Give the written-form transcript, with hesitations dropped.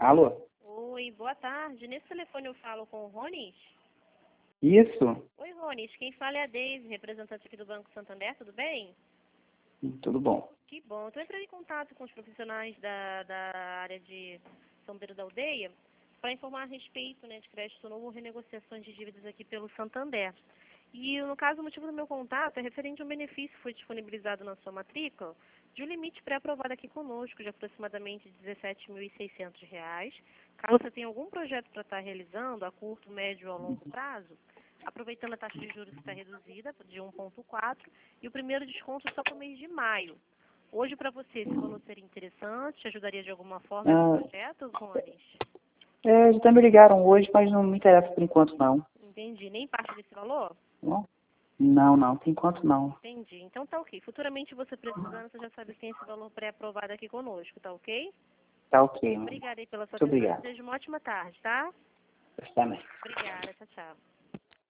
Alô? Oi, boa tarde. Nesse telefone eu falo com o Ronis? Isso? Oi, Ronis. Quem fala é a Deise, representante aqui do Banco Santander, tudo bem? Tudo bom. Que bom. Estou entrando em contato com os profissionais da área de São Pedro da Aldeia para informar a respeito, né, de crédito novo ou renegociações de dívidas aqui pelo Santander. E, no caso, o motivo do meu contato é referente a um benefício que foi disponibilizado na sua matrícula de um limite pré-aprovado aqui conosco de aproximadamente R$ 17.600. Caso você tenha algum projeto para estar realizando a curto, médio ou a longo prazo, aproveitando a taxa de juros que está reduzida de 1,4 e o primeiro desconto só para o mês de maio. Hoje, para você, esse valor seria interessante? Te ajudaria de alguma forma nesse projeto, Ronis? Já me ligaram hoje, mas não me interessa por enquanto, não. Entendi. Nem parte desse valor? Não? Não, por enquanto não. Entendi. Então tá ok. Futuramente você precisando, você já sabe que tem esse valor pré-aprovado aqui conosco, tá ok? Tá ok. Obrigada aí pela sua Muito atenção. obrigado. Desejo uma ótima tarde, tá? Você também. Obrigada. Tchau, tchau.